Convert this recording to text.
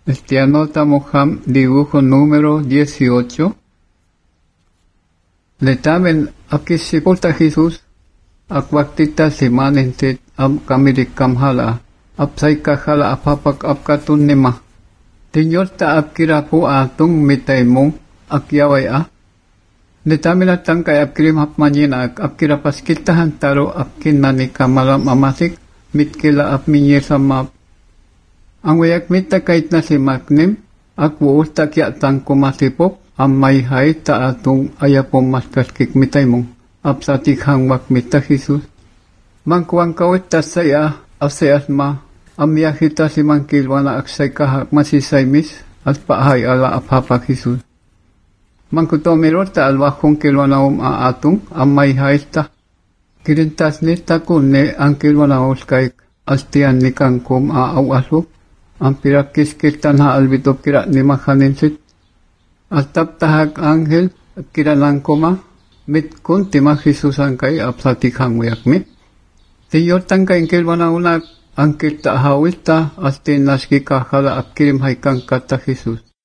Anotamos dibujo número 18. Le tamen aquí se porta Jesús. Akwakita simanentit kamirik hala. Apsay hala apapak apkatun nima. Tinyorta apkira po atong mitay mong akyaway a. Le tamen atang kay apkirim hapmanyin apkira paskitahan taro apkin nani kamalam amasik mitkila apminyer sa map. Ang wayak mita kahit na si Maknim, akwo usta kya tang kumasipok, ang may hay ta atong ayapong maskaskik mitay mong, apsatik hangwak mita Jesus. Mangkuang kawit ta saya, asayas ma, amyakita si mangkilwa na aksay kahak masisay mis, at paahay ala apapak Jesus. Mangkutomirot ta alwakong kilwa na aatong, ang may hay ta. Kirintas ni takun ni ang kilwa na kay astian ni kangkum aaw-asok, ang pirakis tanha albitop kira ni makaninsit. At taptahag anghel kira lang kuma mit kun timah Jesusan kay apsatik hangwayak mit. Tiyortang kay kilwa na unak ang kita hawita at tinaski kakala at kirim hay kang kata Jesus.